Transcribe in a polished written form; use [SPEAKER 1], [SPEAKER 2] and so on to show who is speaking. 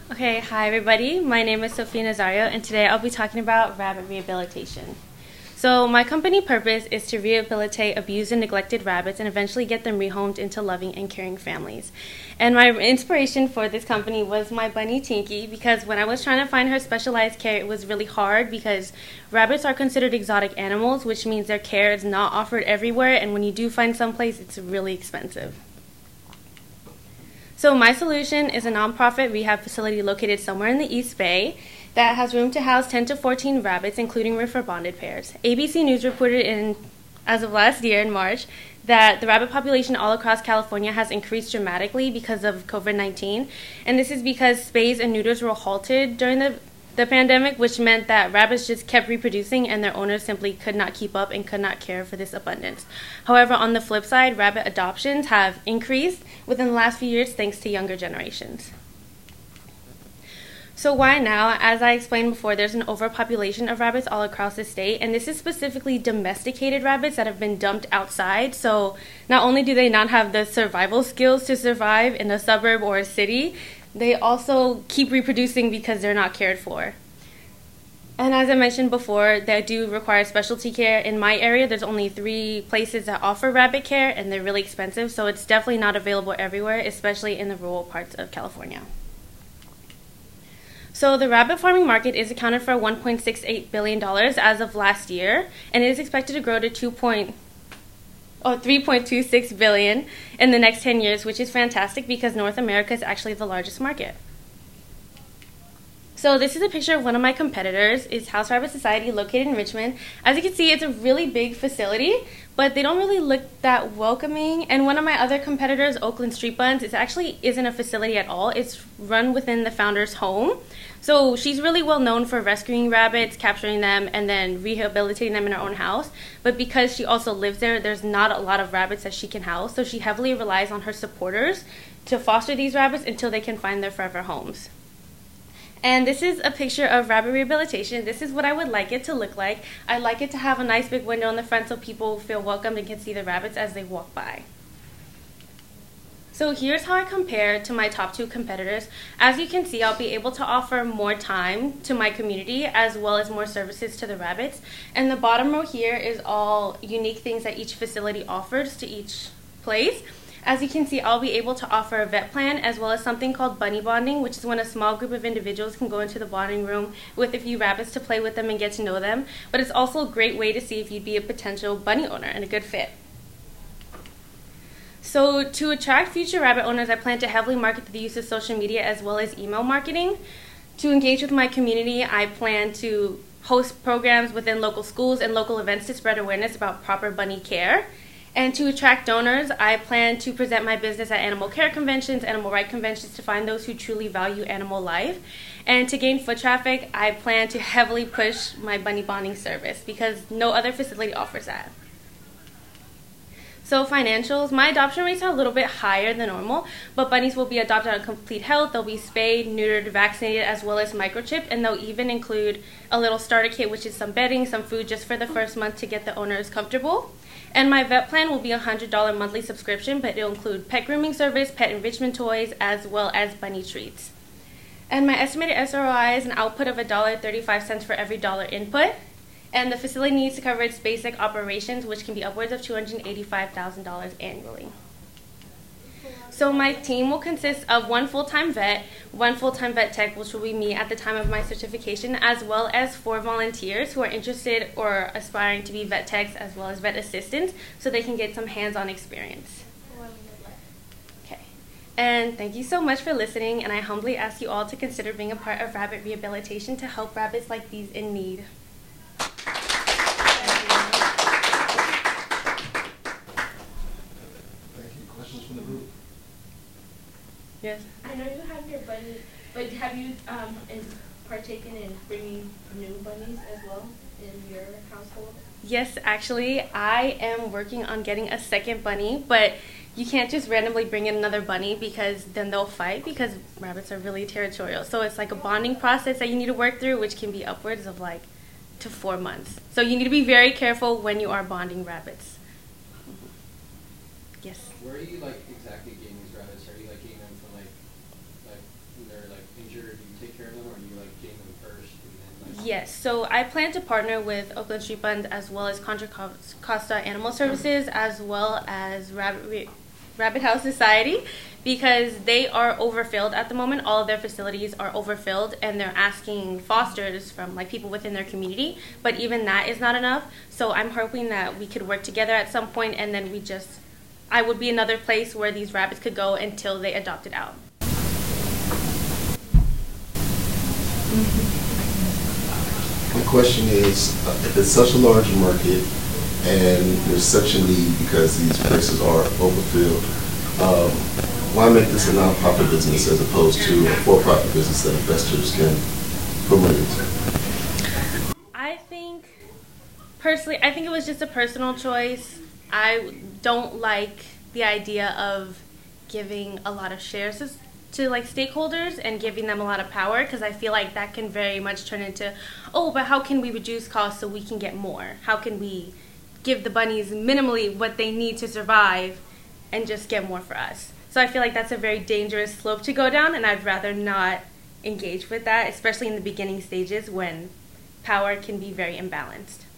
[SPEAKER 1] Okay, hi everybody. My name is Sophia Nazario, and today I'll be talking about rabbit rehabilitation. So, my company purpose is to rehabilitate abused and neglected rabbits and eventually get them rehomed into loving and caring families. And my inspiration for this company was my bunny Tinky, because when I was trying to find her specialized care, it was really hard because rabbits are considered exotic animals, which means their care is not offered everywhere, and when you do find someplace, it's really expensive. So my solution is a nonprofit rehab facility located somewhere in the East Bay that has room to house 10 to 14 rabbits, including refer bonded pairs. ABC News reported as of last year in March, that the rabbit population all across California has increased dramatically because of COVID-19, and this is because spays and neuters were halted during the pandemic, which meant that rabbits just kept reproducing and their owners simply could not keep up and could not care for this abundance. However, on the flip side, rabbit adoptions have increased within the last few years thanks to younger generations. So why now? As I explained before, there's an overpopulation of rabbits all across the state, and this is specifically domesticated rabbits that have been dumped outside. So not only do they not have the survival skills to survive in a suburb or a city, they also keep reproducing because they're not cared for. And as I mentioned before, they do require specialty care. In my area, there's only 3 places that offer rabbit care, and they're really expensive, so it's definitely not available everywhere, especially in the rural parts of California. So the rabbit farming market is accounted for $1.68 billion as of last year, and it is expected to grow to 3.26 billion in the next 10 years, which is fantastic because North America is actually the largest market. So this is a picture of one of my competitors. It's House Rabbit Society, located in Richmond. As you can see, it's a really big facility, but they don't really look that welcoming. And one of my other competitors, Oakland Street Buns, it actually isn't a facility at all. It's run within the founder's home. So she's really well known for rescuing rabbits, capturing them, and then rehabilitating them in her own house. But because she also lives there, there's not a lot of rabbits that she can house. So she heavily relies on her supporters to foster these rabbits until they can find their forever homes. And this is a picture of rabbit rehabilitation. This is what I would like it to look like. I'd like it to have a nice big window in the front so people feel welcomed and can see the rabbits as they walk by. So here's how I compare to my top 2 competitors. As you can see, I'll be able to offer more time to my community as well as more services to the rabbits. And the bottom row here is all unique things that each facility offers to each place. As you can see, I'll be able to offer a vet plan as well as something called bunny bonding, which is when a small group of individuals can go into the bonding room with a few rabbits to play with them and get to know them. But it's also a great way to see if you'd be a potential bunny owner and a good fit. So to attract future rabbit owners, I plan to heavily market the use of social media as well as email marketing. To engage with my community, I plan to host programs within local schools and local events to spread awareness about proper bunny care. And to attract donors, I plan to present my business at animal care conventions, animal rights conventions to find those who truly value animal life. And to gain foot traffic, I plan to heavily push my bunny bonding service because no other facility offers that. So financials, my adoption rates are a little bit higher than normal, but bunnies will be adopted on complete health. They'll be spayed, neutered, vaccinated, as well as microchipped, and they'll even include a little starter kit, which is some bedding, some food just for the first month to get the owners comfortable. And my vet plan will be a $100 monthly subscription, but it'll include pet grooming service, pet enrichment toys, as well as bunny treats. And my estimated SROI is an output of $1.35 for every dollar input. And the facility needs to cover its basic operations, which can be upwards of $285,000 annually. So my team will consist of 1 full-time vet, 1 full-time vet tech, which will be me at the time of my certification, as well as 4 volunteers who are interested or aspiring to be vet techs as well as vet assistants so they can get some hands-on experience. Okay. And thank you so much for listening, and I humbly ask you all to consider being a part of rabbit rehabilitation to help rabbits like these in need. Yes.
[SPEAKER 2] I know you have your bunny, but have you partaken in bringing new bunnies as well in your household?
[SPEAKER 1] Yes, actually, I am working on getting a second bunny, but you can't just randomly bring in another bunny because then they'll fight because rabbits are really territorial. So it's like a bonding process that you need to work through, which can be upwards of like to 4 months. So you need to be very careful when you are bonding rabbits. Yes.
[SPEAKER 3] Where are you like exactly getting these rabbits? Are you like getting them from like when they're like injured? getting them first and then like.
[SPEAKER 1] Yes, so I plan to partner with Oakland Street Fund as well as Contra Costa Animal Services as well as Rabbit House Society, because they are overfilled at the moment. All of their facilities are overfilled and they're asking fosters from like people within their community, but even that is not enough. So I'm hoping that we could work together at some point, and then I would be another place where these rabbits could go until they adopted out.
[SPEAKER 4] My question is, if it's such a large market and there's such a need because these places are overfilled, why make this a non-profit business as opposed to a for-profit business that investors can put money into?
[SPEAKER 1] Personally, I think it was just a personal choice. I don't like the idea of giving a lot of shares to like stakeholders and giving them a lot of power, because I feel like that can very much turn into, oh, but how can we reduce costs so we can get more? How can we give the bunnies minimally what they need to survive and just get more for us? So I feel like that's a very dangerous slope to go down, and I'd rather not engage with that, especially in the beginning stages when power can be very imbalanced.